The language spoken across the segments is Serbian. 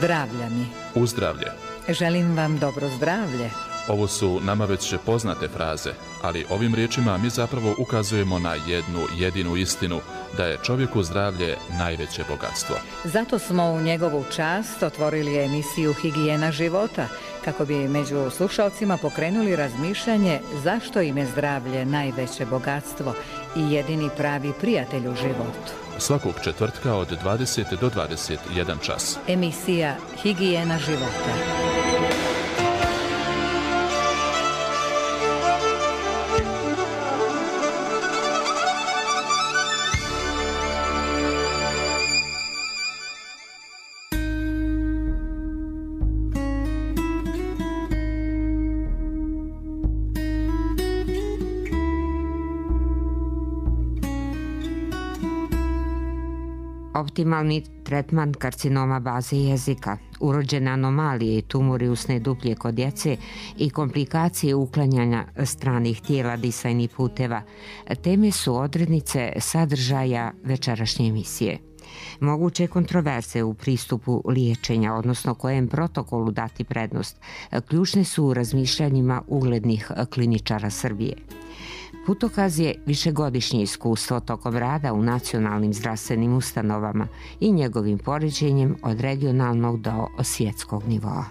Zdravlja mi. Uzdravlje. Želim vam dobro zdravlje. Ovo su nama već poznate fraze, ali ovim riječima mi zapravo ukazujemo na jednu jedinu istinu, da je čovjeku zdravlje najveće bogatstvo. Zato smo u njegovu čast otvorili emisiju Higijena života, kako bi među slušalcima pokrenuli razmišljanje zašto im je zdravlje najveće bogatstvo i jedini pravi prijatelj u životu. Svakog četvrtka od 20 do 21 čas. Emisija Higijena života. Optimalni tretman karcinoma baze jezika, urođene anomalije i tumori usne duplje kod djece i komplikacije uklanjanja stranih tijela disajnih puteva, teme su odrednice sadržaja večerašnje emisije. Moguće kontroverze u pristupu liječenja, odnosno kojem protokolu dati prednost, ključne su u razmišljanjima uglednih kliničara Srbije. Putokaz je višegodišnje iskustvo tokom rada u nacionalnim zdravstvenim ustanovama i njegovim poređenjem od regionalnog do svjetskog nivoa.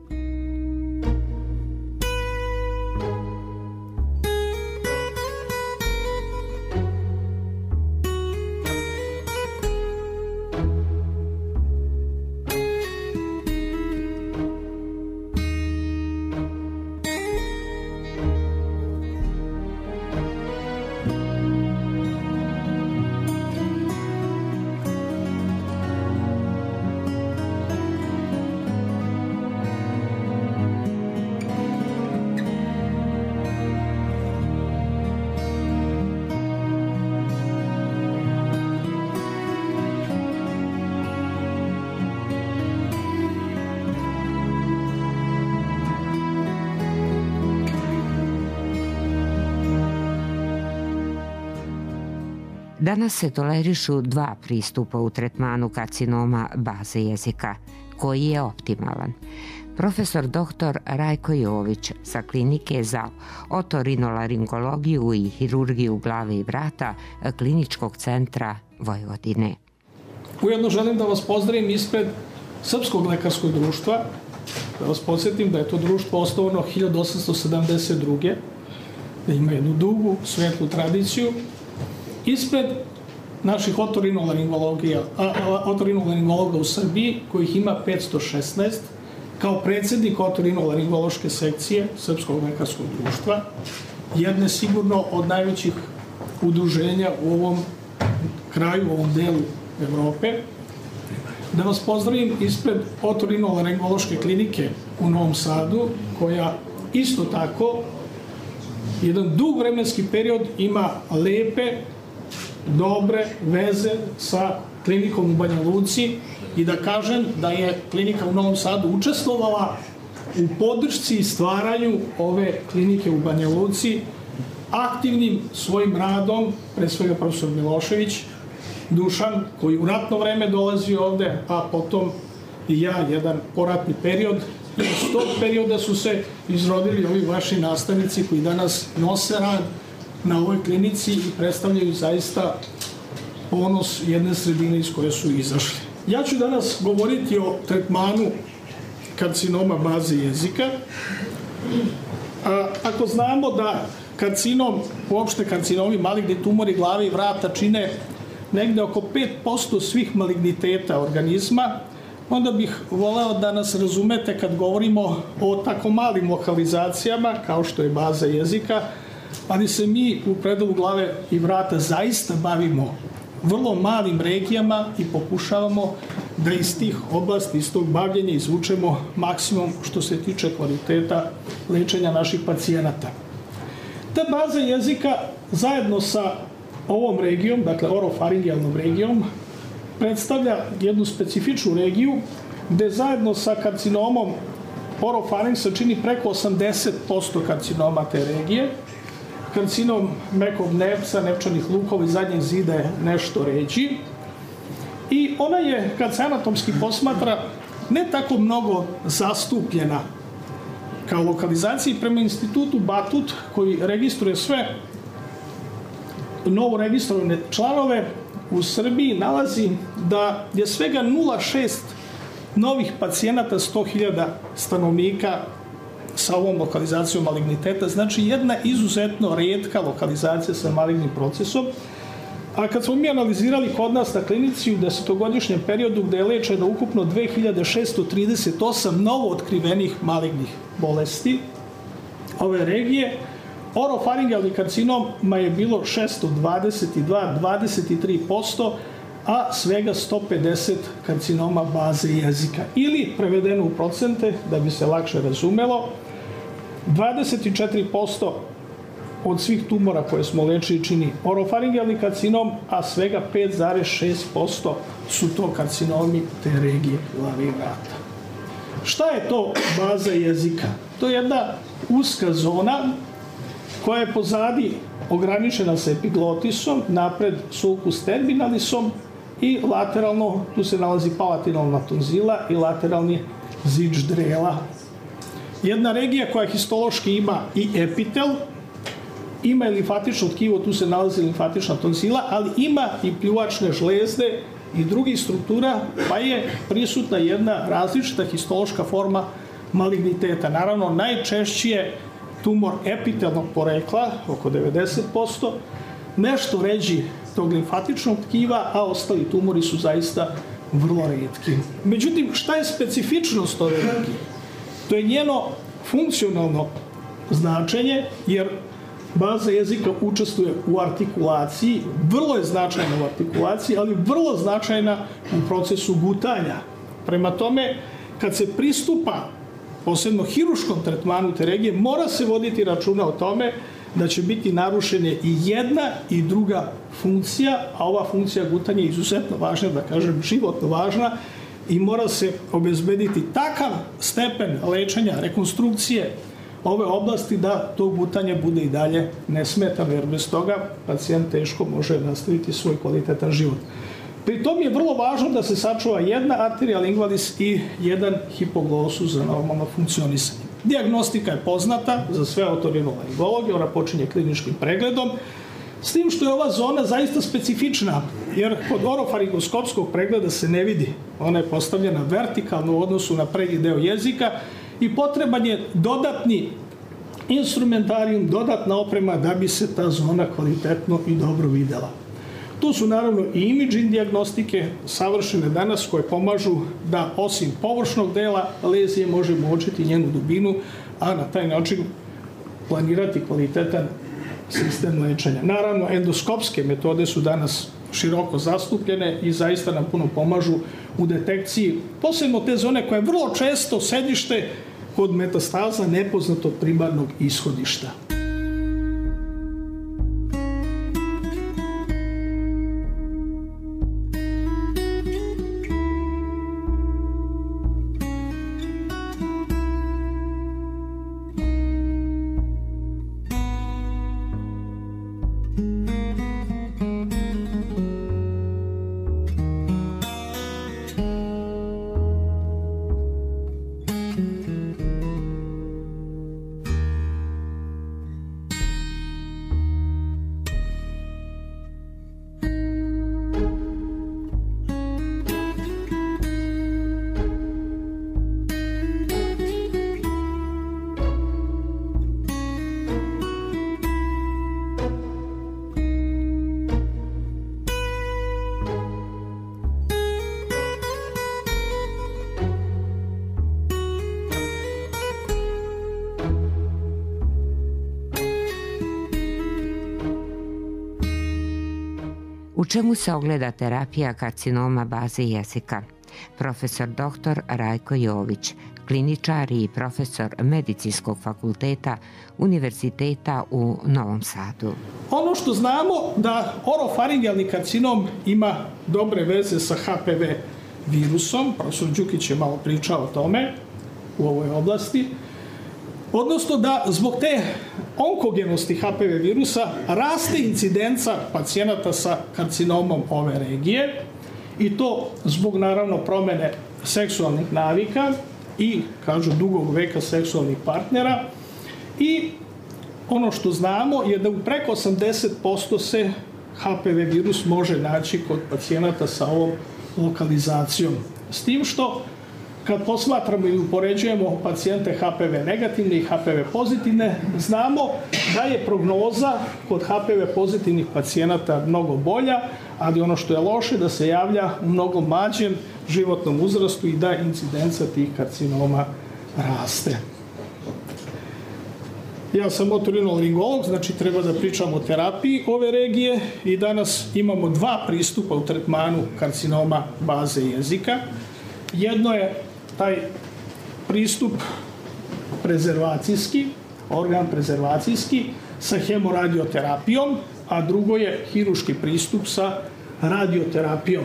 Danas se tolerišu dva pristupa u tretmanu karcinoma baze jezika, koji je optimalan. Profesor dr. Rajko Jović sa klinike za otorinolaringologiju i hirurgiju glave i vrata Kliničkog centra Vojvodine. Ujedno želim da vas pozdravim ispred Srpskog lekarskog društva. Da vas podsjetim da je to društvo osnovano 1872. da ima jednu dugu, svetlu tradiciju. Ispred naših otorinolaringologa u Srbiji, kojih ima 516, kao predsjednik otorinolaringološke sekcije Srpskog lekarskog društva, jedne sigurno od najvećih udruženja u ovom kraju, u ovom delu Evrope. Da vas pozdravim ispred otorinolaringološke klinike u Novom Sadu, koja isto tako jedan dug vremenski period ima lepe, dobre veze sa klinikom u Banja Luci i da kažem da je klinika u Novom Sadu učestvovala u podršci i stvaranju ove klinike u Banja Luci aktivnim svojim radom, pre svega profesor Milošević, Dušan, koji u ratno vreme dolazi ovde, a potom i ja jedan poratni period. I iz tog perioda su se izrodili ovi vaši nastavnici koji danas nose rad na ovoj klinici i predstavljaju zaista ponos jedne sredine iz koje su izašli. Ja ću danas govoriti o tretmanu karcinoma baze jezika. Ako znamo da karcinom, uopšte karcinomi, maligni tumori glave i vrata čine negde oko 5% svih maligniteta organizma, onda bih voleo da nas razumete kad govorimo o tako malim lokalizacijama, kao što je baza jezika, ali se mi u predalu glave i vrata zaista bavimo vrlo malim regijama i pokušavamo da iz tih oblasti, iz tog bavljenja izvučemo maksimum što se tiče kvaliteta lečenja naših pacijenata. Ta baza jezika zajedno sa ovom regijom, dakle orofaringijalnom regijom, predstavlja jednu specifičnu regiju gde zajedno sa karcinomom orofaringsa čini preko 80% karcinoma te regije. Karcinom mekog nevca, nevčanih lukova i zadnjeg zida je nešto ređi. I ona je, kad se anatomski posmatra, ne tako mnogo zastupljena kao lokalizaciji. Prema institutu Batut, koji registruje sve novo registrovane članove, u Srbiji nalazi da je svega 0,6 novih pacijenata 100.000 stanovnika sa ovom lokalizacijom maligniteta. Znači jedna izuzetno rijetka lokalizacija sa malignim procesom. A kad smo mi analizirali kod nas na klinici u 10-godišnjem periodu gde je lečeno ukupno 2638 novo otkrivenih malignih bolesti ove regije, orofaringealni karcinoma je bilo 622, 23%, a svega 150 karcinoma baze jezika. Ili, prevedeno u procente, da bi se lakše razumelo, 24% od svih tumora koje smo lečili čini orofaringealni karcinom, a svega 5,6% su to karcinomi te regije glave i vrata. Šta je to baza jezika? To je jedna uska zona koja je pozadi ograničena sa epiglotisom, napred sulcus terminalisom i lateralno, tu se nalazi palatinalna tonzila i lateralni zid ždrijela. Jedna regija koja histološki ima i epitel, ima i limfatično tkivo, tu se nalazi limfatična tonzila, ali ima i pljuvačne žlezde i drugih struktura, pa je prisutna jedna različita histološka forma maligniteta. Naravno, najčešći je tumor epitelnog porekla, oko 90%, nešto ređi tog limfatičnog tkiva, a ostali tumori su zaista vrlo rijetki. Međutim, šta je specifičnost ove regije? To je njeno funkcionalno značenje, jer baza jezika učestvuje u artikulaciji, vrlo je značajna u artikulaciji, ali vrlo značajna u procesu gutanja. Prema tome, kad se pristupa posebno hiruškom tretmanu te regije, mora se voditi računa o tome da će biti narušene i jedna i druga funkcija, a ova funkcija gutanja je izuzetno važna, da kažem životno važna, i mora se obezbediti takav stepen lečenja, rekonstrukcije ove oblasti da to gutanje bude i dalje nesmetano, jer bez toga pacijent teško može nastaviti svoj kvalitetan život. Pri tom je vrlo važno da se sačuva jedna arterija lingualis i jedan hipoglosus za normalno funkcionisanje. Dijagnostika je poznata za sve otorinolaringologe, ona počinje kliničkim pregledom, s tim što je ova zona zaista specifična, jer kod orofaringoskopskog pregleda se ne vidi. Ona je postavljena vertikalno u odnosu na prednji deo jezika i potreban je dodatni instrumentarijum, dodatna oprema da bi se ta zona kvalitetno i dobro videla. Tu su naravno i imaging dijagnostike savršene danas koje pomažu da osim površnog dela lezije možemo uočiti njenu dubinu, a na taj način planirati kvalitetan sistem lečenja. Naravno, endoskopske metode su danas široko zastupljene i zaista nam puno pomažu u detekciji, posebno te zone koja je vrlo često sedište kod metastaza nepoznatog primarnog ishodišta. U čemu se ogleda terapija karcinoma baze jezika? Profesor dr. Rajko Jović, kliničar i profesor Medicinskog fakulteta Univerziteta u Novom Sadu. Ono što znamo da orofaringealni karcinom ima dobre veze sa HPV virusom, profesor Đukić je malo pričao o tome u ovoj oblasti, odnosno da zbog te onkogenosti HPV virusa raste incidenca pacijenata sa karcinomom ove regije i to zbog naravno promene seksualnih navika i, kažu, dugog veka seksualnih partnera. I ono što znamo je da u preko 80% se HPV virus može naći kod pacijenata sa ovom lokalizacijom. S tim što, kad posmatramo i upoređujemo pacijente HPV negativne i HPV pozitivne, znamo da je prognoza kod HPV pozitivnih pacijenata mnogo bolja, ali ono što je loše da se javlja u mnogo mlađem životnom uzrastu i da incidenca tih karcinoma raste. Ja sam otorinolaringolog, znači treba da pričamo o terapiji ove regije i danas imamo dva pristupa u tretmanu karcinoma baze jezika. Jedno je taj pristup prezervacijski, organ prezervacijski sa hemorradioterapijom, a drugo je hiruški pristup sa radioterapijom.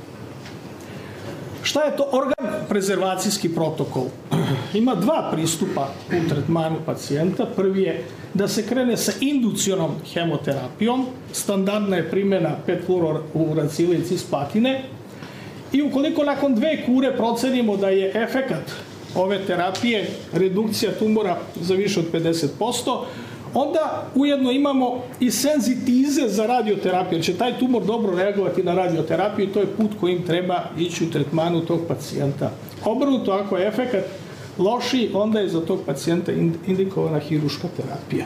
Šta je to organ prezervacijski protokol? Ima dva pristupa u tretmanu pacijenta. Prvi je da se krene sa inducionom hemoterapijom. Standardna je primjena 5-fluorouracila i cisplatine. I ukoliko nakon 2 kure procenimo da je efekat ove terapije redukcija tumora za više od 50%, onda ujedno imamo i senzitize za radioterapiju, jer će taj tumor dobro reagovati na radioterapiju i to je put kojim treba ići u tretmanu tog pacijenta. Obrnuto, ako je efekat lošiji, onda je za tog pacijenta indikovana hiruška terapija.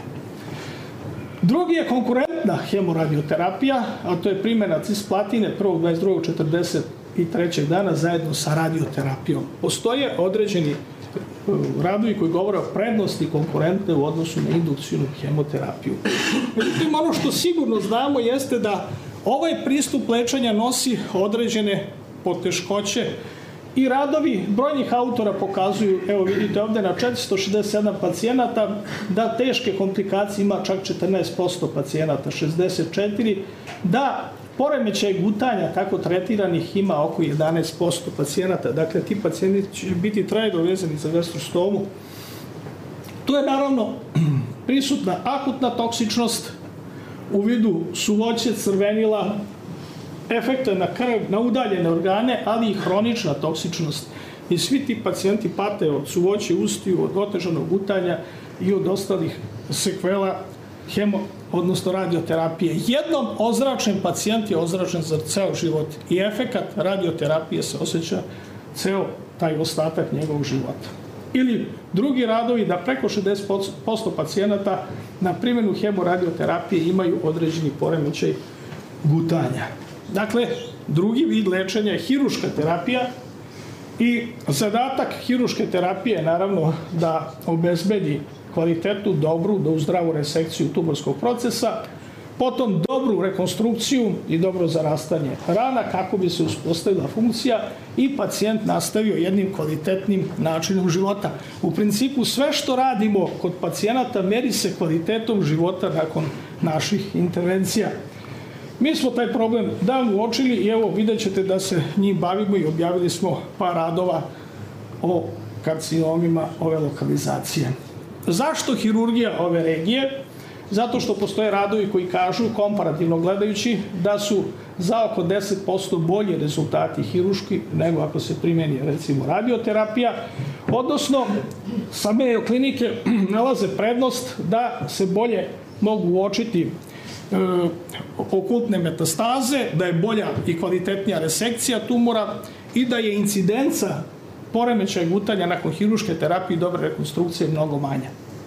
Drugi je konkurentna hemorradioterapija, a to je primjena cisplatine 1., 22., 43. dana zajedno sa radioterapijom. Postoje određeni radovi koji govore o prednosti konkurentne u odnosu na indukcijnu hemoterapiju. Međutim, ono što sigurno znamo jeste da ovaj pristup lečenja nosi određene poteškoće i radovi brojnih autora pokazuju, evo vidite ovde na 467 pacijenata, da teške komplikacije ima čak 14% pacijenata, 64%, da poremećaj gutanja tako tretiranih ima oko 11% pacijenata. Dakle, ti pacijenti će biti trajno vezani za gastrostomu. Tu je naravno prisutna akutna toksičnost u vidu suvoće, crvenila, efekta na krv, na udaljene organe, ali i hronična toksičnost. I svi ti pacijenti pate od suvoće ustiju, od otežanog gutanja i od ostalih sekvela odnosno radioterapije. Jednom ozračen pacijent je ozračen za ceo život i efekat radioterapije se osjeća ceo taj ostatak njegovog života. Ili drugi radovi da preko 60% pacijenata na primjenu hemorradioterapije imaju određeni poremećaj gutanja. Dakle, drugi vid lečenja je hiruška terapija i zadatak hiruške terapije je naravno da obezbedi kvalitetu, dobru, da zdravu resekciju tumorskog procesa, potom dobru rekonstrukciju i dobro zarastanje rana kako bi se uspostavila funkcija i pacijent nastavio jednim kvalitetnim načinom života. U principu sve što radimo kod pacijenata meri se kvalitetom života nakon naših intervencija. Mi smo taj problem davno uočili i evo vidjet ćete da se njim bavimo i objavili smo par radova o karcinomima ove lokalizacije. Zašto hirurgija ove regije? Zato što postoje radovi koji kažu, komparativno gledajući, da su za oko 10% bolji rezultati hiruški nego ako se primjeni, recimo, radioterapija, odnosno same klinike nalaze prednost da se bolje mogu uočiti okultne metastaze, da je bolja i kvalitetnija resekcija tumora i da je incidenca poremećaja gutanja nakon hiruške terapije i dobre rekonstrukcije mnogo manja.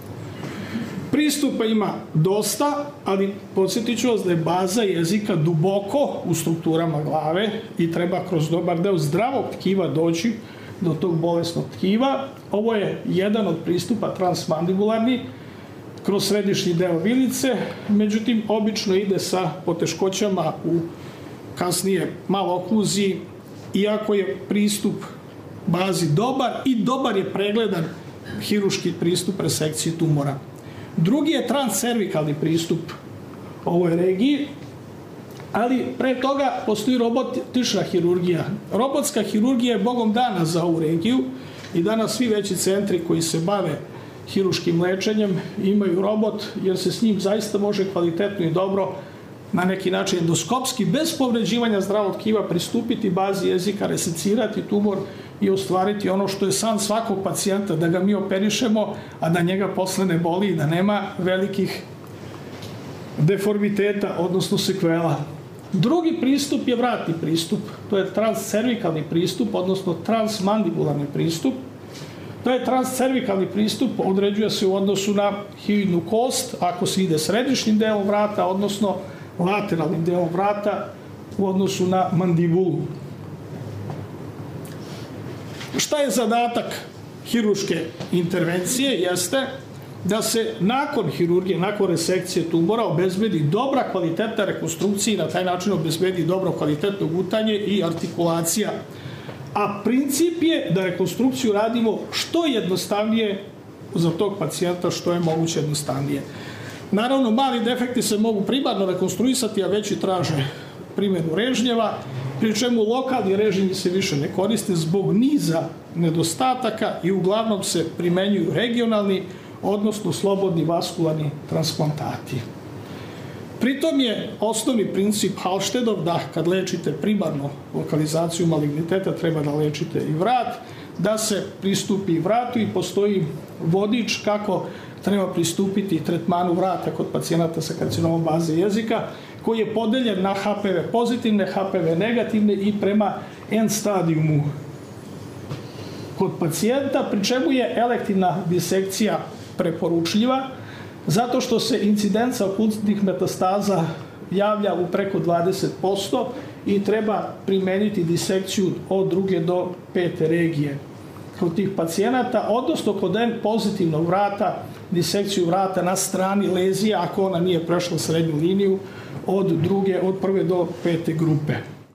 Pristupa ima dosta, ali podsjetit ću vas da je baza jezika duboko u strukturama glave i treba kroz dobar deo zdravog tkiva doći do tog bolesnog tkiva. Ovo je jedan od pristupa transmandibularni kroz središnji deo vilice, međutim, obično ide sa poteškoćama u kasnije malokluziji, iako je pristup bazi dobar i dobar je pregledan hiruški pristup resekciji tumora. Drugi je transcervikalni pristup ovoj regiji, ali pre toga postoji robotična hirurgija. Robotska hirurgija je bogom dana za ovu regiju i danas svi veći centri koji se bave hiruškim lečenjem imaju robot, jer se s njim zaista može kvalitetno i dobro, na neki način endoskopski, bez povređivanja zdravog tkiva, pristupiti bazi jezika, resecirati tumor i ostvariti ono što je san svakog pacijenta, da ga mi operišemo, a da njega posle ne boli i da nema velikih deformiteta, odnosno sekvela. Drugi pristup je vratni pristup, to je transcervikalni pristup, odnosno transmandibularni pristup. To je transcervikalni pristup, određuje se u odnosu na hioidnu kost, ako se ide središnjim delom vrata, odnosno lateralnim delom vrata u odnosu na mandibulu. Šta je zadatak hirurške intervencije? Jeste da se nakon hirurgije, nakon resekcije tumora obezbedi dobra kvalitetna rekonstrukcija i na taj način obezbedi dobro kvalitetno gutanje i artikulacija. A princip je da rekonstrukciju radimo što jednostavnije za tog pacijenta, što je moguće jednostavnije. Naravno, mali defekti se mogu primarno rekonstruisati, a veći traže primjenu režnjeva, pri čemu lokalni režnji se više ne koriste zbog niza nedostataka i uglavnom se primenjuju regionalni, odnosno slobodni vaskularni transplantati. Pritom je osnovni princip Halštedov da kad lečite primarno lokalizaciju maligniteta treba da lečite i vrat, da se pristupi vratu i postoji vodič kako treba pristupiti tretmanu vrata kod pacijenata sa karcinomom baze jezika, koji je podeljen na HPV pozitivne, HPV negativne i prema N stadijumu kod pacijenta, pri čemu je elektivna disekcija preporučljiva, zato što se incidenca okultnih metastaza javlja u preko 20% i treba primeniti disekciju od 2. do 5. regije kod tih pacijenata, odnosno kod N pozitivnog vrata, disekciju vrata na strani lezije, ako ona nije prešla srednju liniju, od 1. do 5. grupe.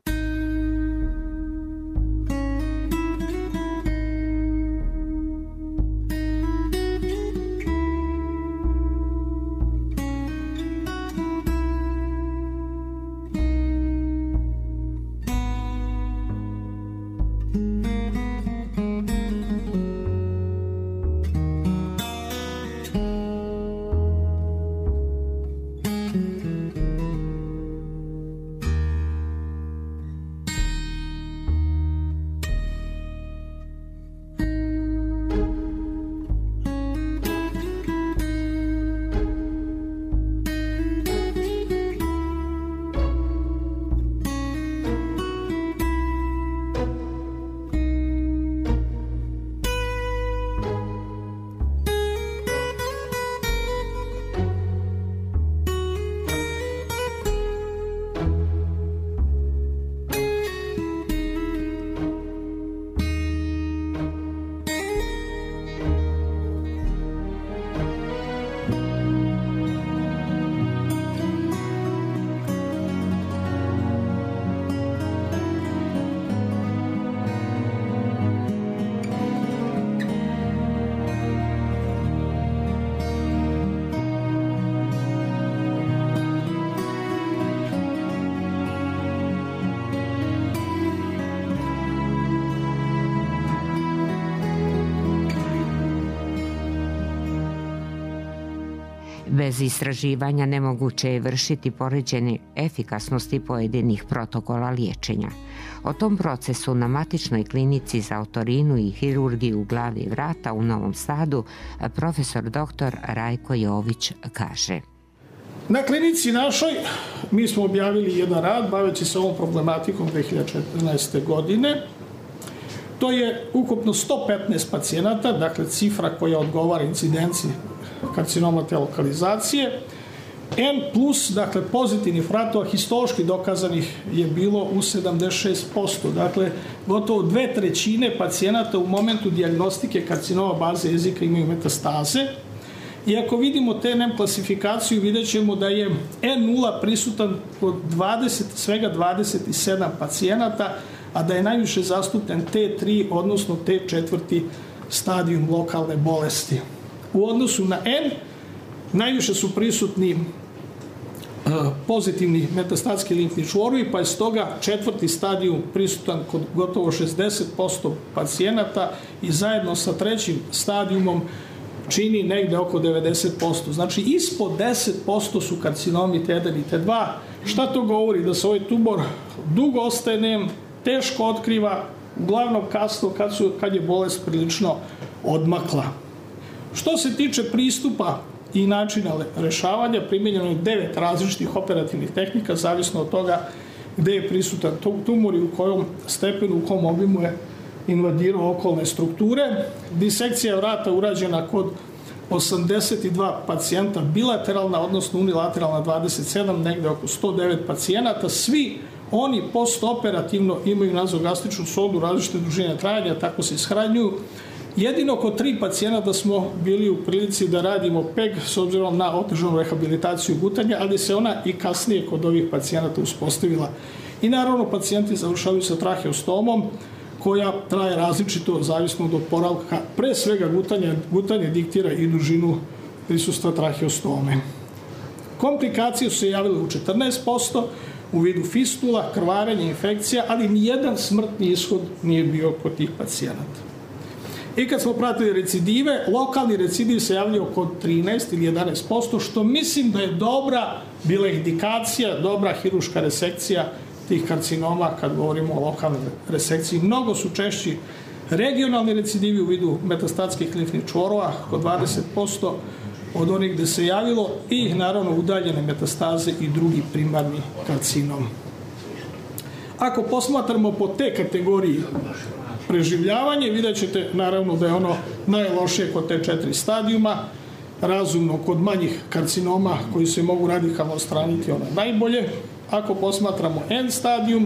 Bez istraživanja nemoguće je vršiti poređenje efikasnosti pojedinih protokola liječenja. O tom procesu na matičnoj klinici za otorinu i hirurgiju glave i vrata u Novom Sadu profesor dr. Rajko Jović kaže. Na klinici našoj mi smo objavili jedan rad baveći se ovom problematikom 2014. godine. To je ukupno 115 pacijenata, dakle cifra koja odgovara incidenciji karcinoma te lokalizacije. N plus, dakle pozitivnih vratova histološki dokazanih je bilo u 76%. Dakle, gotovo 2/3 pacijenata u momentu dijagnostike karcinoma baze jezika imaju metastaze. I ako vidimo TNM klasifikaciju, vidjet ćemo da je N0 prisutan kod svega 27 pacijenata, a da je najviše zastupljen T3, odnosno T4 stadijum lokalne bolesti. U odnosu na N, najviše su prisutni pozitivni metastatski limfni čvorovi, pa je stoga 4. stadijum prisutan kod gotovo 60% pacijenata i zajedno sa 3. stadijumom čini negde oko 90%. Znači, ispod 10% su karcinomi T1 i T2. Šta to govori? Da se ovaj tumor dugo ostaje nem, teško otkriva, uglavnom kasno kad je bolest prilično odmakla. Što se tiče pristupa i načina rešavanja, primjenjeno je 9 različitih operativnih tehnika, zavisno od toga gde je prisutan tumor i u kojom stepenu, u kom obimu je invadirao okolne strukture. Disekcija vrata urađena kod 82 pacijenta, bilateralna, odnosno unilateralna 27, negde oko 109 pacijenata. Svi oni postoperativno imaju nazogastričnu sondu različite dužine trajanja, tako se ishranjuju. Jedino kod 3 pacijenata smo bili u prilici da radimo PEG s obzirom na otežanu rehabilitaciju gutanja, ali se ona i kasnije kod ovih pacijenata uspostavila. I naravno pacijenti završavaju sa traheostomom koja traje različito zavisno od oporavka. Pre svega gutanje diktira i dužinu prisustva traheostome. Komplikacije su se javile u 14%, u vidu fistula, krvarenja, infekcija, ali nijedan smrtni ishod nije bio kod tih pacijenata. I kad smo pratili recidive, lokalni recidiv se javljao kod 13 ili 11%, što mislim da je dobra bila indikacija, dobra hiruška resekcija tih karcinoma kad govorimo o lokalnoj resekciji. Mnogo su češći regionalni recidivi u vidu metastatskih limfnih čvorova, kod 20% od onih gde se javilo, i naravno udaljene metastaze i drugi primarni karcinom. Ako posmatramo po te kategoriji preživljavanje, vidjet ćete naravno da je ono najlošije kod te 4 stadijuma, razumno kod manjih karcinoma koji se mogu radikalno odstraniti ono najbolje. Ako posmatramo N stadijum,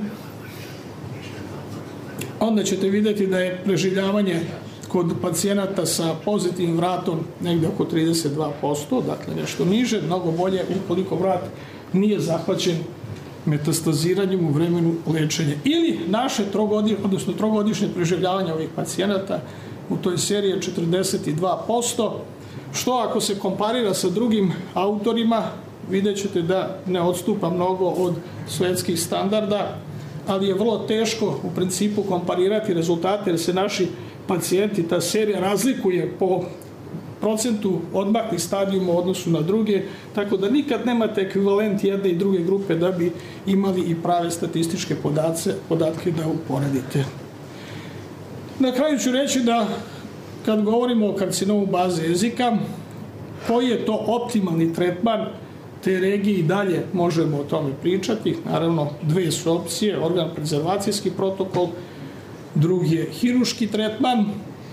onda ćete vidjeti da je preživljavanje kod pacijenata sa pozitivnim vratom negde oko 32%, dakle nešto niže, mnogo bolje ukoliko vrat nije zahvaćen metastaziranjem u vremenu lečenja. Ili naše trogodišnje preživljavanje ovih pacijenata u toj seriji je 42%, što ako se komparira sa drugim autorima, vidjet ćete da ne odstupa mnogo od svetskih standarda, ali je vrlo teško u principu komparirati rezultate, jer se naši pacijenti, ta serija razlikuje po procentu odmaklih stadijuma u odnosu na druge, tako da nikad nemate ekvivalent jedne i druge grupe da bi imali i prave statističke podatke da uporedite. Na kraju ću reći da kad govorimo o karcinomu baze jezika, koji je to optimalni tretman te regije, i dalje možemo o tome pričati. Naravno, 2 su opcije, organ prezervacijski protokol, drugi je hiruški tretman.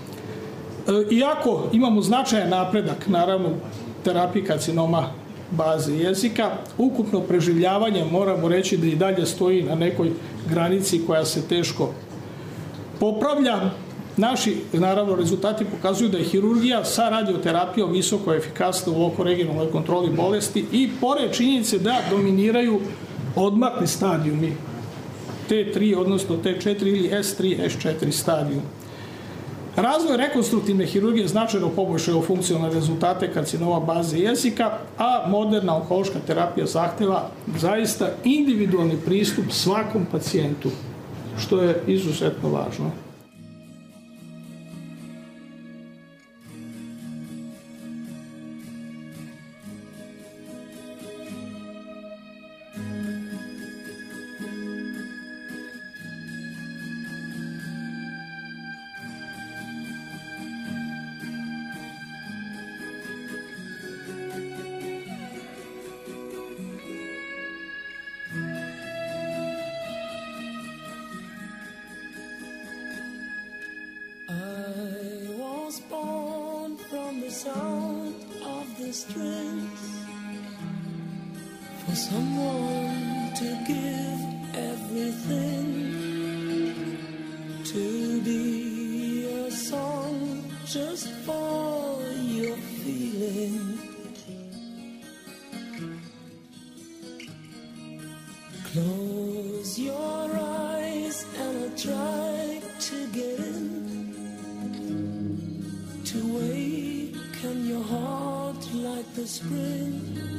Iako imamo značajan napredak, naravno, terapiji karcinoma baze jezika, ukupno preživljavanje moramo reći da i dalje stoji na nekoj granici koja se teško popravlja. Naši, naravno, rezultati pokazuju da je hirurgija sa radioterapijom visoko efikasna u lokoregionalnoj kontroli bolesti i pored činjenice da dominiraju odmakli stadijumi T3, odnosno T4 ili S3, S4 stadijum. Razvoj rekonstruktivne hirurgije značajno poboljšao funkcionalne rezultate karcinoma baze jezika, a moderna onkološka terapija zahteva zaista individualni pristup svakom pacijentu, što je izuzetno važno. sound of the strings for someone to give everything, to be a song just for your feeling. Close your eyes and I'll try to get in, to waken your heart like the spring.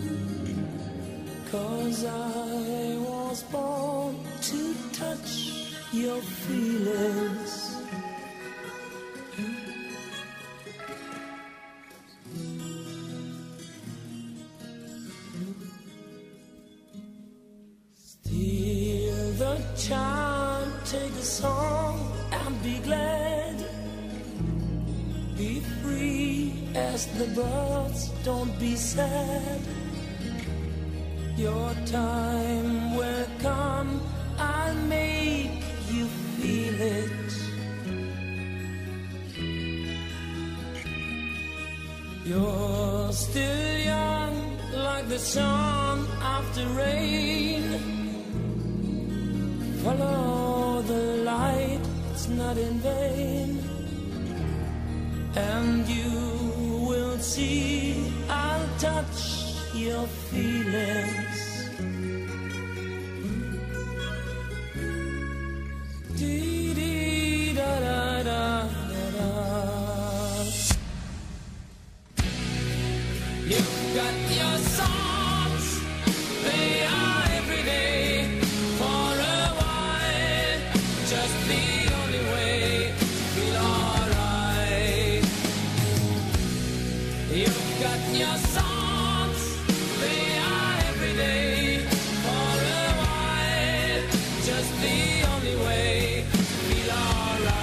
'Cause I was born to touch your feelings. Steal the chime, take the song and be glad, be free as the birds, don't be sad. Your time will come, I'll make you feel it. You're still young, like the sun after rain. Follow the light, it's not in vain. And you will see, I'll touch your feelings. Dee dee da da da da da. You've got your songs, they are every day. For a while, just the only way to feel alright. You've got your songs, they are every day. For a while, just the only way to feel alright.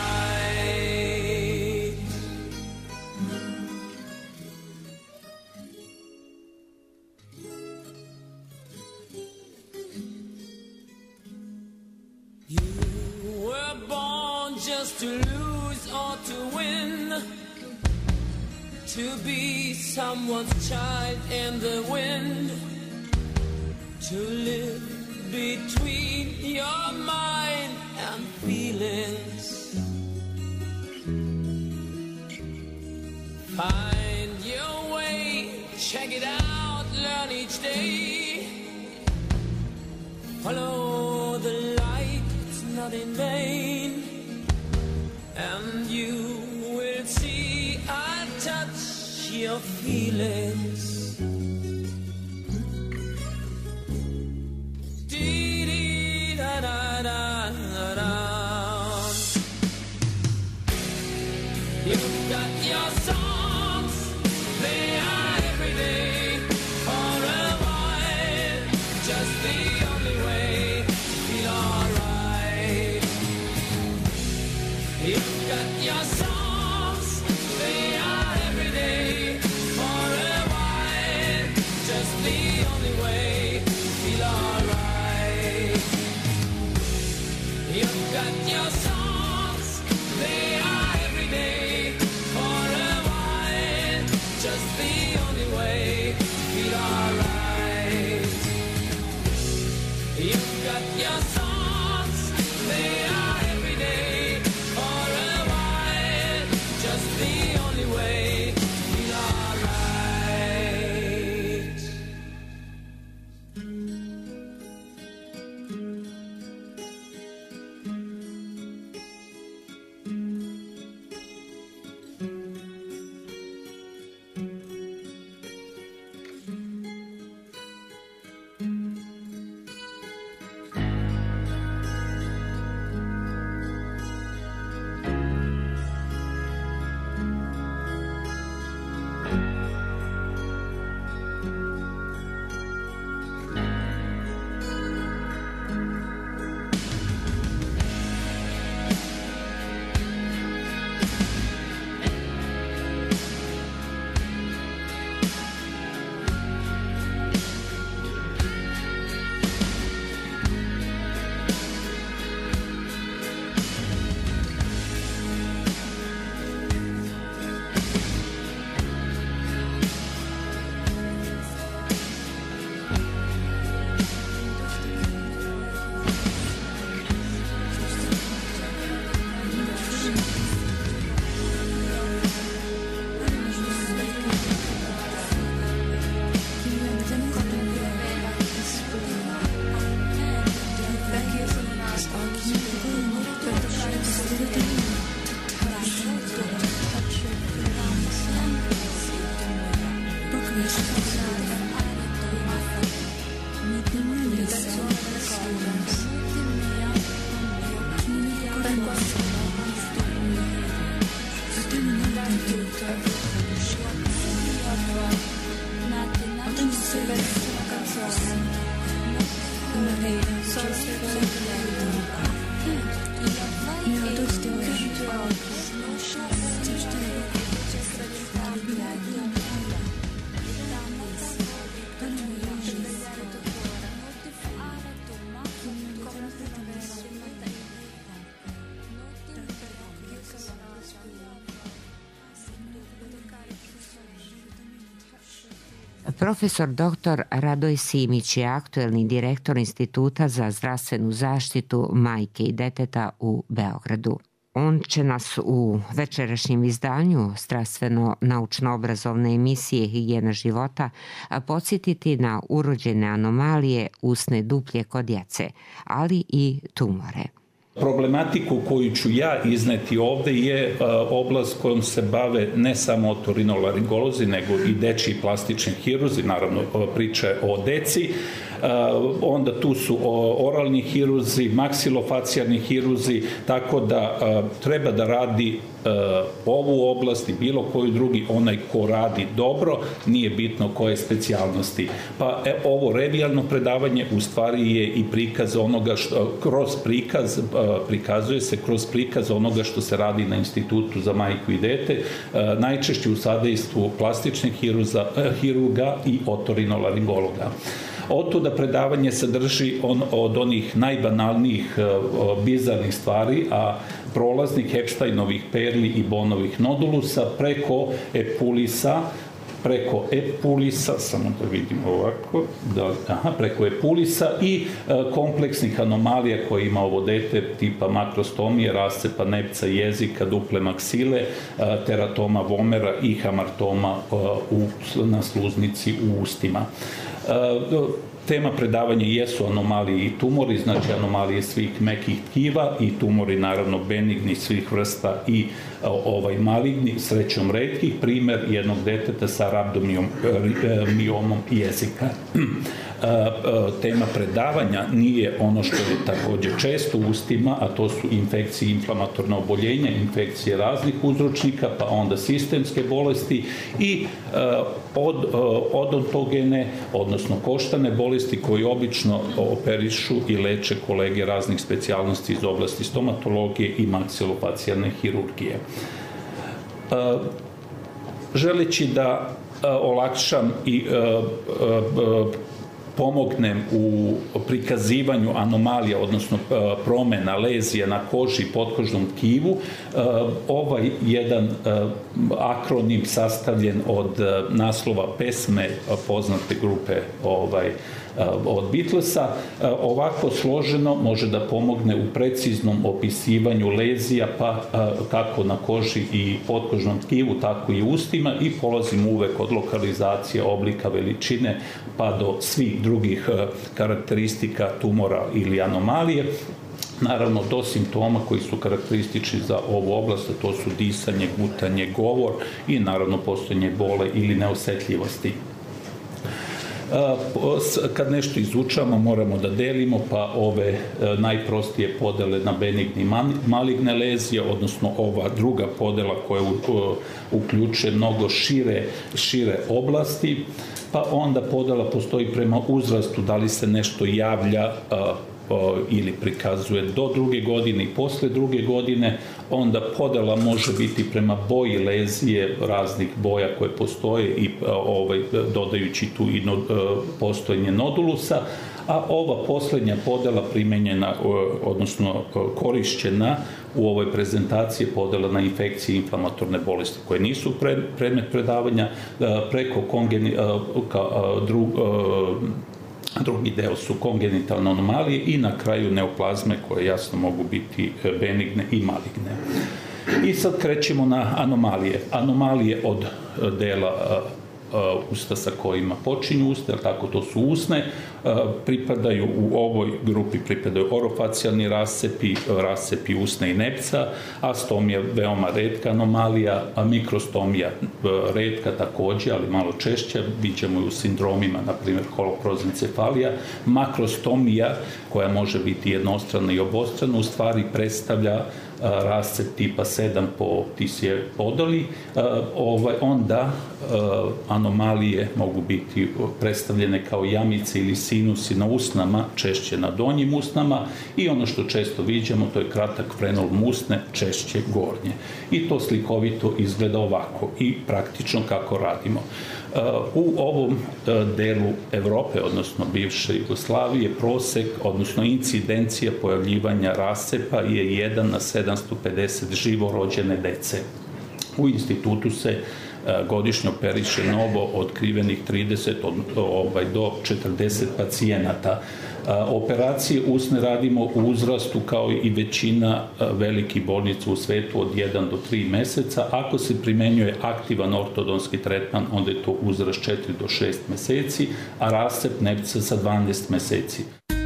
You were born just to lose or to win, to be someone's child in the wind, to live between your mind and feelings. Find your way, check it out, learn each day. Follow the light, it's not in vain. And you will see, I'll touch your feelings. Dee dee da da da da da. You've got your songs, they are every day. For a while, just the only way to feel alright. You've got your songs, they are every day. For a while. Profesor dr. Radoj Simić je aktuelni direktor Instituta za zdravstvenu zaštitu majke i deteta u Beogradu. On će nas u večerašnjem izdanju zdravstveno-naučno-obrazovne emisije Higijena života podsjetiti na urođene anomalije usne duplje kod djece, ali i tumore. Problematiku koju ću ja izneti ovde je oblast kojom se bave ne samo otorinolaringolozi, nego i dečiji plastični hirurzi, naravno priča je o deci. Onda tu su oralni hirurzi, maksilofacijalni hirurzi, tako da treba da radi ovu oblast i bilo koju drugi, onaj ko radi dobro, nije bitno koje specijalnosti. Pa ovo revijalno predavanje u stvari je i prikaz onoga što, prikazuje se kroz prikaz onoga što se radi na Institutu za majku i dete, najčešće u sadejstvu plastičnih hirurga i otorinolaringologa. Otuda predavanje sadrži od onih najbanalnijih bizarnih stvari, a prolaznih Epsteinovih perli i Bonovih nodulusa preko epulisa, samo da vidimo ovako, preko epulisa i kompleksnih anomalija koje ima ovo dete, tipa makrostomije, rascepa nepca jezika, duple maksile, teratoma vomera i hamartoma na sluznici u ustima. Tema predavanja jesu anomalije i tumori, znači anomalije svih mekih tkiva i tumori naravno benigni svih vrsta i maligni, srećom retkih, primer jednog deteta sa rabdomiomom jezika. Tema predavanja nije ono što je takođe često u ustima, a to su infekcije, inflamatorna oboljenja, infekcije raznih uzročnika, pa onda sistemske bolesti i odontogene, odnosno koštane bolesti koji obično operišu i leče kolege raznih specijalnosti iz oblasti stomatologije i maksilofacijalne hirurgije. Želeći da olakšam i pomognem u prikazivanju anomalija, odnosno promena, lezija na koži i potkožnom tkivu, ovaj jedan akronim sastavljen od naslova pesme poznate grupe od Beatlesa, ovako složeno može da pomogne u preciznom opisivanju lezija, pa kako na koži i potkožnom tkivu, tako i u ustima, i polazimo uvek od lokalizacije, oblika, veličine, pa do svih drugih karakteristika tumora ili anomalije. Naravno, do simptoma koji su karakteristični za ovu oblast, to su disanje, gutanje, govor i naravno postojanje bole ili neosetljivosti. Kad nešto izučavamo, moramo da delimo, pa ove najprostije podele na benigni maligne lezije, odnosno ova druga podela koja uključuje mnogo šire oblasti, pa onda podela postoji prema uzrastu, da li se nešto javlja ili prikazuje do 2. godine i posle 2. godine, onda podela može biti prema boji lezije raznih boja koje postoje i dodajući tu i postojanje nodulusa, a ova poslednja podela primenjena, odnosno korišćena u ovoj prezentaciji je podela na infekcije i inflamatorne bolesti koje nisu predmet predavanja, preko drugi deo su kongenitalne anomalije i na kraju neoplazme koje jasno mogu biti benigne i maligne. I sad krećemo na anomalije. Anomalije od dela usta sa kojima počinju usta, tako to su usne, pripadaju u ovoj grupi orofacijalni rascepi usne i nepca, astomija veoma retka anomalija, a mikrostomija retka takođe, ali malo češća, viđamo i u sindromima, na primjer holoprozencefalija. Makrostomija, koja može biti jednostrana i obostrana, u stvari predstavlja rascep tipa 7 po tisje podoli, onda anomalije mogu biti predstavljene kao jamice ili sinusi na usnama, češće na donjim usnama, i ono što često viđamo, to je kratak frenulum usne, češće gornje. I to slikovito izgleda ovako i praktično kako radimo. U ovom delu Evrope, odnosno bivše Jugoslavije, prosek, odnosno incidencija pojavljivanja rascepa je 1 na 750 živorođene dece. U institutu se godišnje operiše novo otkrivenih 30 do 40 pacijenata. Operacije usne radimo u uzrastu kao i većina velikih bolnica u svetu od 1 do 3 meseca. Ako se primenjuje aktivan ortodonski tretman, onda je to uzrast 4 do 6 meseci, a rascep nepca sa 12 meseci.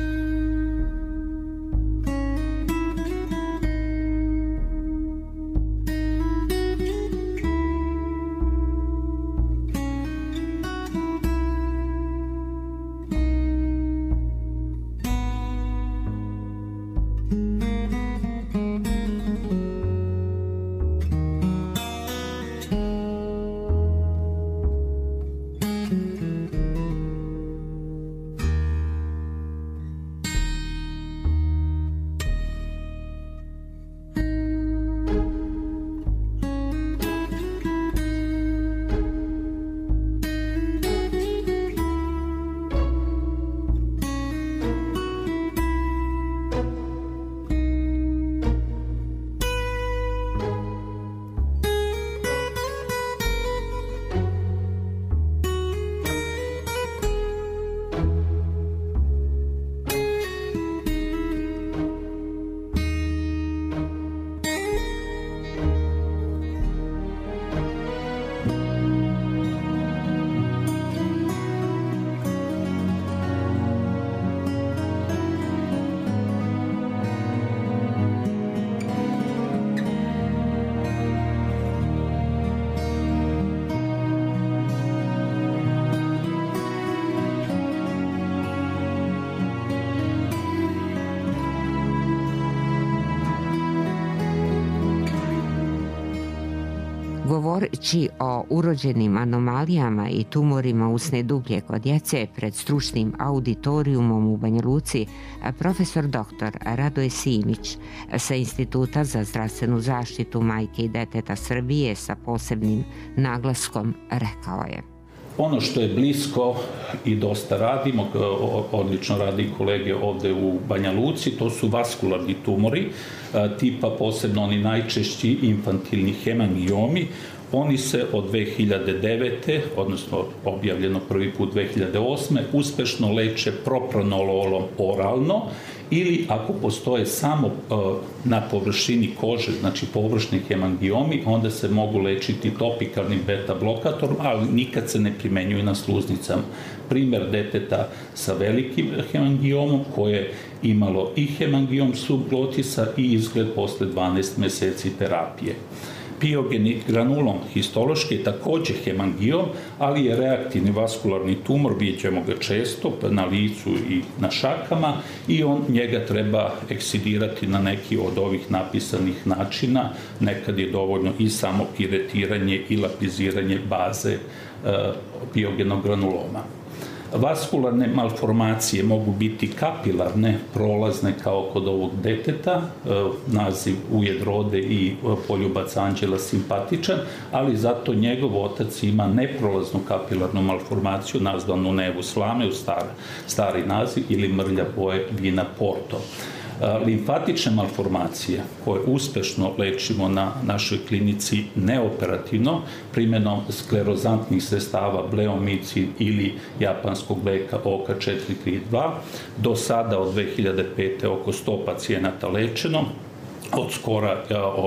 Govoreći o urođenim anomalijama i tumorima usne dublje kod djece pred stručnim auditorijumom u Banja Luci, profesor dr. Radoje Simić sa Instituta za zdravstvenu zaštitu majke i deteta Srbije sa posebnim naglaskom rekao je: Ono što je blisko i dosta radimo, odlično radi kolege ovde u Banja Luci, to su vaskularni tumori, tipa posebno oni najčešći infantilni hemangiomi. Oni se od 2009. odnosno objavljeno prvi put 2008. uspešno leče propranololom oralno ili ako postoje samo na površini kože, znači površni hemangiomi, onda se mogu lečiti topikalnim beta blokatorom, ali nikad se ne primenjuju na sluznicama. Primer deteta sa velikim hemangiomom koje je imalo i hemangiom subglotisa i izgled posle 12 meseci terapije. Piogenit granulom histološki je takođe hemangiom, ali je reaktivni vaskularni tumor, vidjet ćemo ga često na licu i na šakama, i njega treba eksidirati na neki od ovih napisanih načina. Nekad je dovoljno i samo piretiranje i lapiziranje baze piogenog granuloma. Vaskularne malformacije mogu biti kapilarne, prolazne kao kod ovog deteta, naziv ujed rode i poljubac anđela simpatičan, ali zato njegov otac ima neprolaznu kapilarnu malformaciju nazvanu nevus flameus, stari naziv, ili mrlja boje vina Porto. Limfatične malformacije koje uspešno lečimo na našoj klinici neoperativno primjenom sklerozantnih sredstava bleomicin ili japanskog leka OK432, do sada od 2005. oko 100 pacijenata lečeno, od skora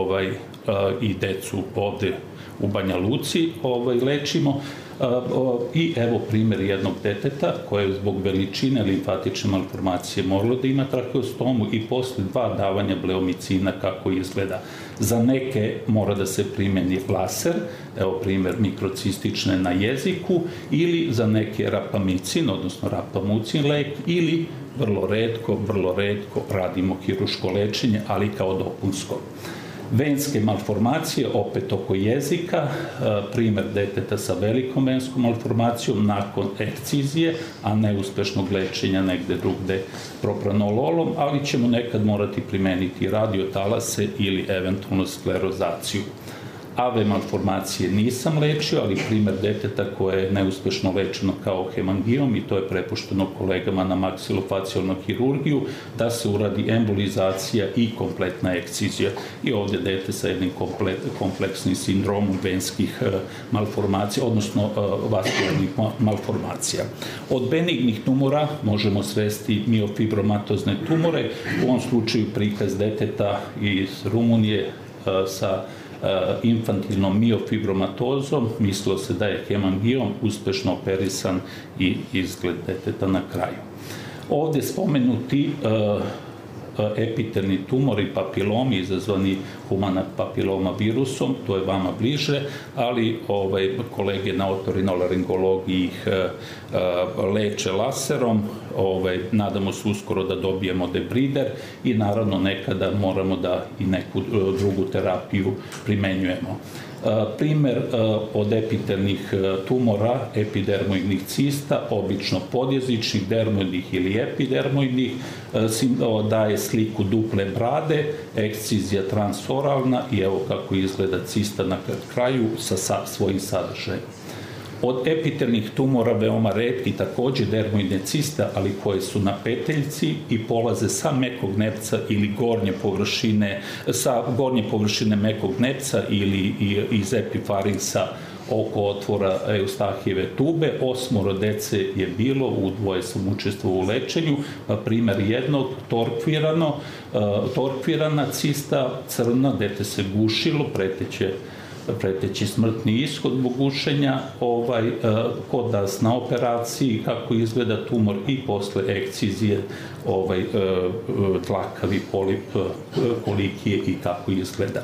i decu ovde u Banja Luci lečimo. I evo primjer jednog deteta koje je zbog veličine limfatične malformacije moralo da ima traheostomu i posle 2 davanja bleomicina kako izgleda. Za neke mora da se primeni laser, evo primjer mikrocistične na jeziku, ili za neke rapamicin, odnosno rapamucin lek, ili vrlo retko radimo hiruško lečenje, ali kao dopunsko. Venske malformacije, opet oko jezika, primer deteta sa velikom venskom malformacijom nakon ekcizije, a neuspešnog lečenja negde drugde propranololom, ali ćemo nekad morati primeniti radiotalase ili eventualno sklerozaciju. AV malformacije nisam lečio, ali primer deteta koje je neuspešno lečeno kao hemangijom, i to je prepušteno kolegama na maksilofacijalnu hirurgiju, da se uradi embolizacija i kompletna ekscizija. I ovdje dete sa jednim kompleksnim sindromom venskih malformacija, odnosno vaskularnih malformacija. Od benignih tumora možemo sresti miofibromatozne tumore, u ovom slučaju prikaz deteta iz Rumunije sa infantilnom miofibromatozom, mislilo se da je hemangijom, uspešno operisan i izgled deteta na kraju. Ovdje spomenuti epitelni tumori, papilomi izazvani humana papiloma virusom, to je vama bliže, ali kolege na otorinolaringologiji ih leče laserom, nadamo se uskoro da dobijemo debrider i naravno nekada moramo da i neku drugu terapiju primenjujemo. Primer od epitelnih tumora, epidermoidnih cista, obično podjezičnih, dermoidnih ili epidermoidnih, daje sliku duple brade, ekscizija transoralna i evo kako izgleda cista na kraju sa svojim sadržajem. Od epitelnih tumora veoma retki također dermoidne ciste, ali koje su na peteljci i polaze sa mekog nepca ili sa gornje površine mekog nepca ili iz epifarinsa oko otvora Eustahijeve tube. 8 dece je bilo, u 2 sam učestvovao u lečenju, primer jednog torkvirana cista crna, dete se gušilo, preteći smrtni ishod zbog gušenja, kod nas na operaciji, kako izgleda tumor i posle ekcizije, dlakavi polip, kolikije i kako izgleda.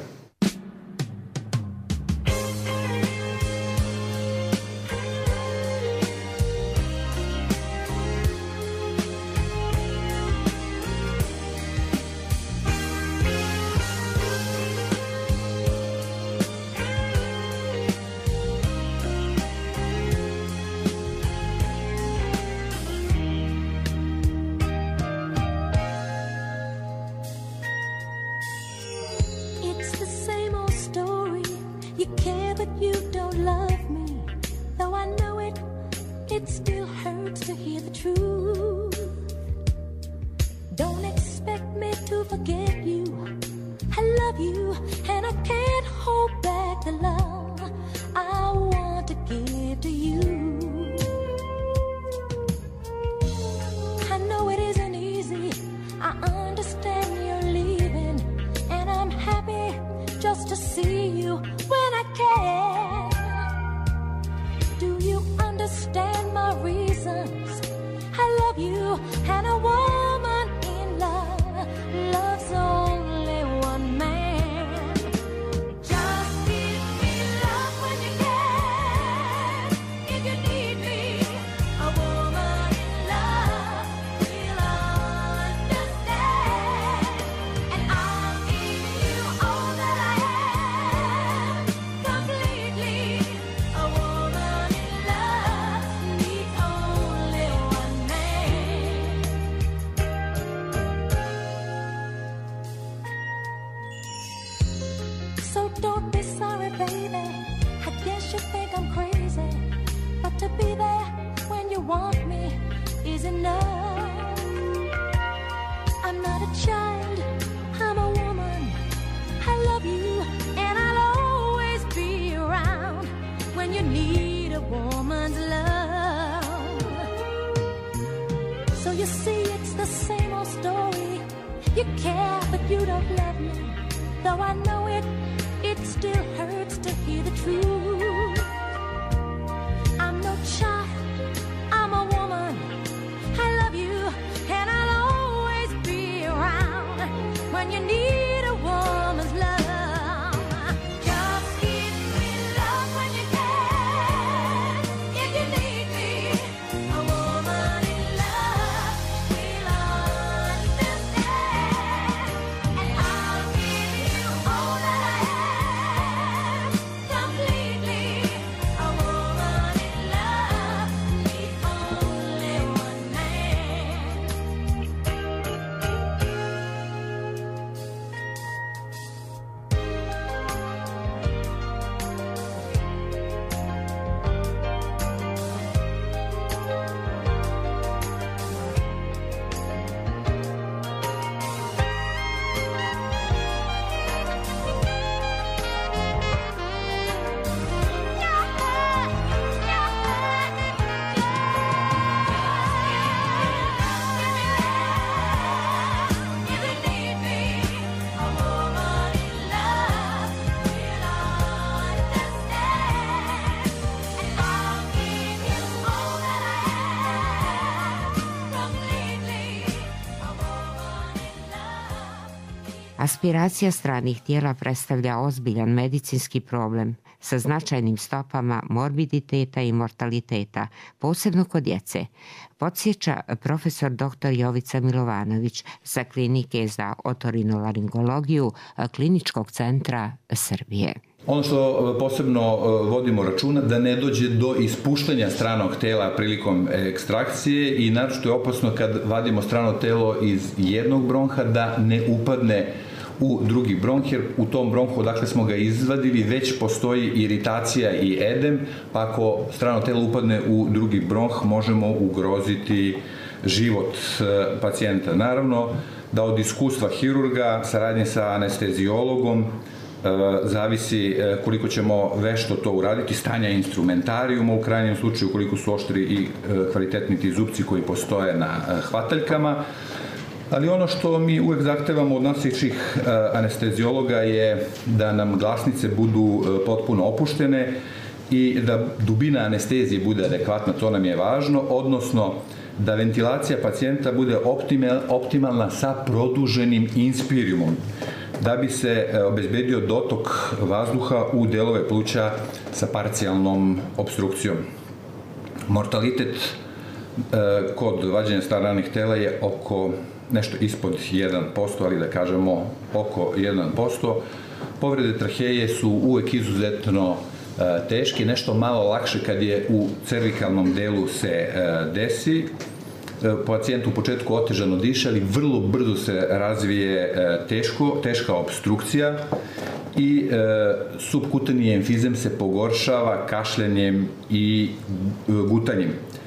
Aspiracija stranih tijela predstavlja ozbiljan medicinski problem sa značajnim stopama morbiditeta i mortaliteta, posebno kod djece, podsjeća profesor dr. Jovica Milovanović sa Klinike za otorinolaringologiju Kliničkog centra Srbije. Ono što posebno vodimo računa da ne dođe do ispuštanja stranog tela prilikom ekstrakcije i naročito je opasno kad vadimo strano telo iz jednog bronha da ne upadne u drugi bronh, jer u tom bronhu odakle smo ga izvadili već postoji iritacija i edem, pa ako strano telo upadne u drugi bronh možemo ugroziti život pacijenta. Naravno da od iskustva hirurga, saradnje sa anesteziologom, zavisi koliko ćemo vešto to uraditi, stanja instrumentarijuma u krajnjem slučaju, koliko su oštri i kvalitetni ti zupci koji postoje na hvataljkama. Ali ono što mi uvek zahtevamo od naših anesteziologa je da nam glasnice budu potpuno opuštene i da dubina anestezije bude adekvatna, to nam je važno, odnosno da ventilacija pacijenta bude optimalna sa produženim inspirijumom, da bi se obezbedio dotok vazduha u delove pluća sa parcijalnom obstrukcijom. Mortalitet kod vađenja stranih tela je oko nešto ispod 1%, ali da kažemo oko 1%. Povrede traheje su uvek izuzetno teške, nešto malo lakše kad je u cervikalnom delu se desi. Pacijent u početku otežano diše, ali vrlo brzo se razvije teška obstrukcija i subkutani emfizem se pogoršava kašljanjem i gutanjem.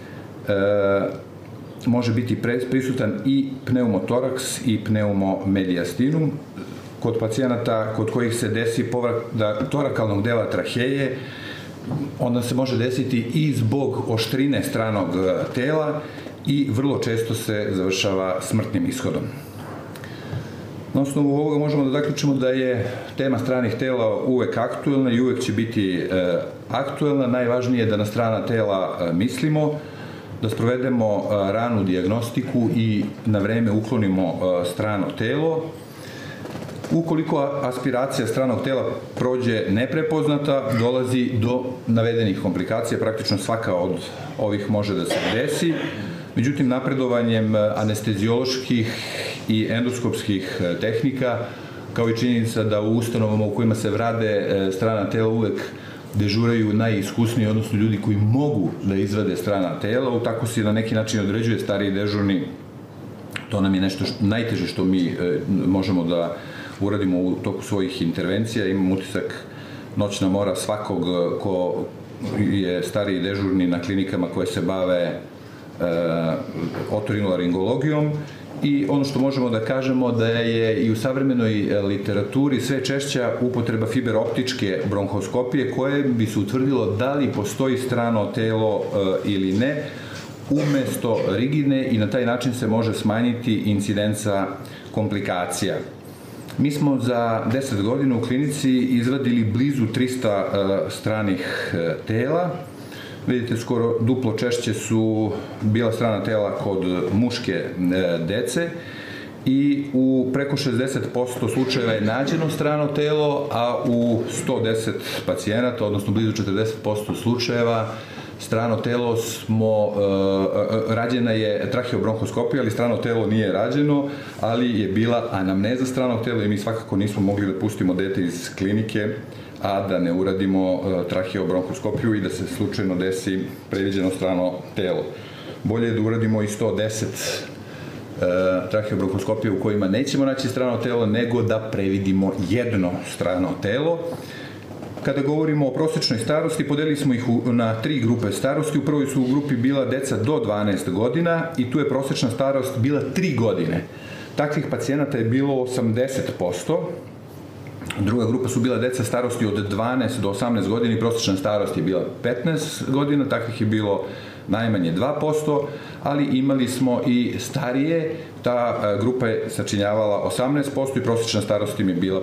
Može biti prisutan i pneumotoraks i pneumomediastinum. Kod pacijenata kod kojih se desi povrat torakalnog dela traheje, onda se može desiti i zbog oštrine stranog tela i vrlo često se završava smrtnim ishodom. Na osnovu ovoga možemo da zaključimo da je tema stranih tela uvek aktuelna i uvek će biti aktuelna. Najvažnije je da na strana tela mislimo, da sprovedemo ranu dijagnostiku i na vreme uklonimo strano telo. Ukoliko aspiracija stranog tela prođe neprepoznata, dolazi do navedenih komplikacija, praktično svaka od ovih može da se desi. Međutim, napredovanjem anestezioloških i endoskopskih tehnika, kao i činjenica da u ustanovama u kojima se vrade strana tela uvek dežuraju najiskusniji, odnosno ljudi koji mogu da izvade strana tela, tako se na neki način određuje stariji dežurni. To nam je nešto najteže što mi možemo da uradimo u toku svojih intervencija. Imam utisak noćna mora svakog ko je stariji dežurni na klinikama koje se bave otorinolaringologijom. I ono što možemo da kažemo da je i u savremenoj literaturi sve češća upotreba fiberoptičke bronhoskopije koje bi se utvrdilo da li postoji strano telo ili ne umesto rigidne i na taj način se može smanjiti incidenca komplikacija. Mi smo za 10 godina u klinici izvadili blizu 300 stranih tela. Vidite, skoro duplo češće su bila strana tela kod muške dece i u preko 60% slučajeva je nađeno strano telo, a u 110 pacijenata, odnosno blizu 40% slučajeva, strano telo rađena je traheobronhoskopija, ali strano telo nije rađeno, ali je bila anamneza stranog tela i mi svakako nismo mogli da pustimo dete iz klinike, a da ne uradimo traheobronhoskopiju i da se slučajno desi previđeno strano telo. Bolje je da uradimo i 110 traheobronhoskopije u kojima nećemo naći strano telo, nego da previdimo jedno strano telo. Kada govorimo o prosečnoj starosti, podelili smo ih na 3 grupe starosti. U prvoj su u grupi bila deca do 12 godina i tu je prosečna starost bila 3 godine. Takvih pacijenata je bilo 80%. Druga grupa su bila deca starosti od 12 do 18 godina i prosečna starost je bila 15 godina, takvih je bilo najmanje 2%, ali imali smo i starije, ta grupa je sačinjavala 18% i prosečna starost im je bila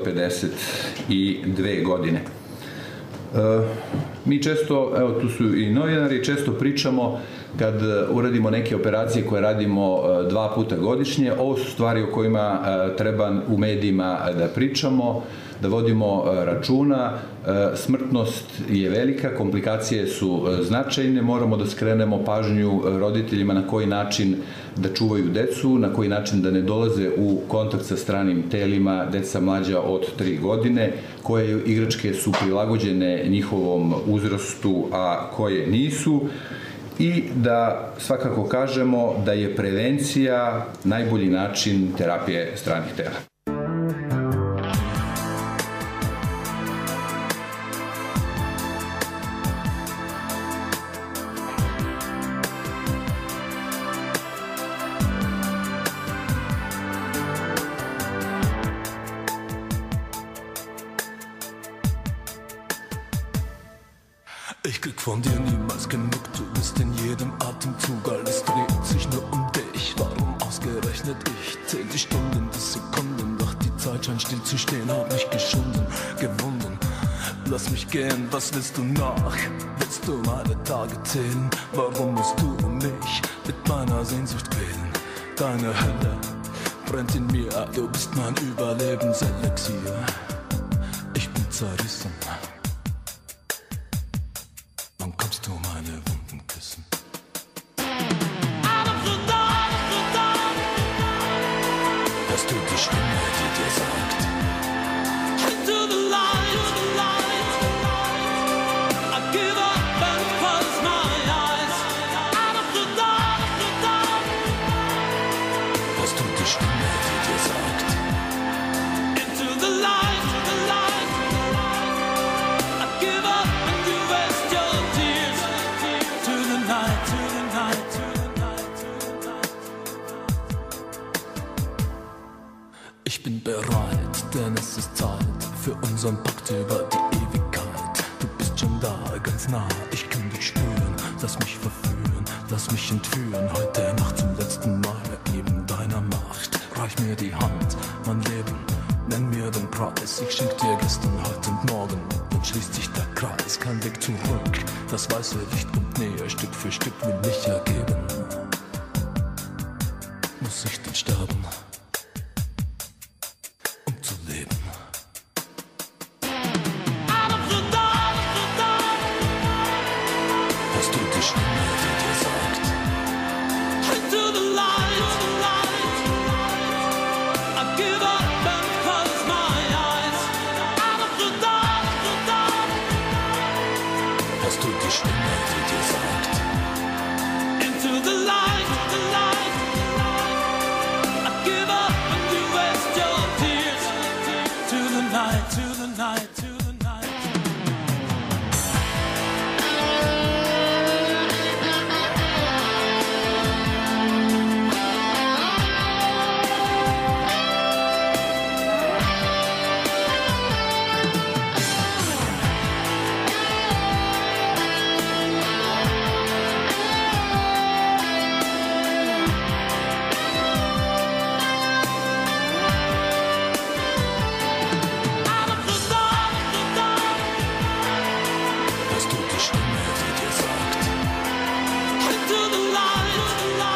52 godine. Mi često, evo tu su i novinari, često pričamo kad uradimo neke operacije koje radimo 2 puta godišnje. Ovo su stvari o kojima treba u medijima da pričamo, da vodimo računa. Smrtnost je velika, komplikacije su značajne, moramo da skrenemo pažnju roditeljima na koji način da čuvaju decu, na koji način da ne dolaze u kontakt sa stranim telima deca mlađa od 3 godine, koje igračke su prilagođene njihovom uzrastu, a koje nisu. I da svakako kažemo da je prevencija najbolji način terapije stranih tela. Ich krieg von dir niemals genug, du bist in jedem Atemzug, alles dreht sich nur um dich, warum ausgerechnet ich? Zähl die Stunden, die Sekunden, doch die Zeit scheint still zu stehen, hab mich geschunden, gewunden. Lass mich gehen, was willst du noch? Willst du meine Tage zählen? Warum musst du mich mit meiner Sehnsucht quälen? Deine Hölle brennt in mir, du bist mein Überlebenselixier. Ich bin zerrissen. Wann kommst du meine Wunden küssen? Hörst du die Stimme, die dir sagt? Into the light, I give up and close my eyes. Out of the dark, hörst du die Stimme, die dir sagt? Into the light, I give up and you waste your tears. To the night, to the night, to the night, to the night. Ich bin bereit, denn es ist Zeit für unseren Pakt über die Ewigkeit. Du bist schon da, ganz nah, ich kann dich spüren. Lass mich verführen, lass mich entführen. Heute Nacht zum letzten Mal neben deiner Macht. Reich mir die Hand, mein Leben, nenn mir den Preis. Ich schenk dir gestern, heute und morgen. Dann schließt sich der Kreis, kein Weg zurück. Das weiße Licht kommt näher, Stück für Stück will mich ergeben. Muss ich denn sterben, um zu leben? Hörst du die Stimme, die dir sagt? Into the light, I give up and close my eyes. Out of the dark, hörst du die Stimme, die dir sagt? Into the light, I give up and you waste your tears. To the night, to the night, to the night. Hörst du die Stimme, die dir sagt? Into the light,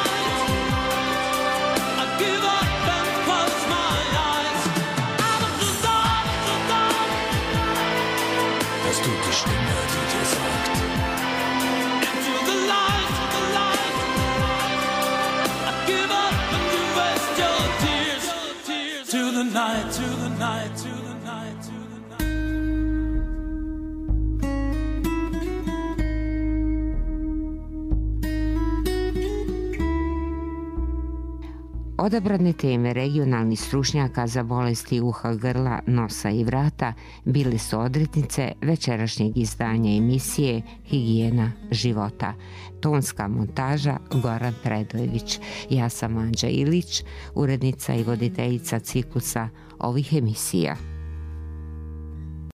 I give up and close my eyes. Out of the dark, hörst du die Stimme, die dir sagt? Into the light, I give up and you waste your tears. To the night, to the night, to the night, to the night. Odabrane teme regionalnih stručnjaka za bolesti uha, grla, nosa i vrata bile su odrednice večerašnjeg izdanja emisije Higijena života. Tonska montaža Goran Predojević. Ja sam Anđa Ilić, urednica i voditeljica ciklusa ovih emisija.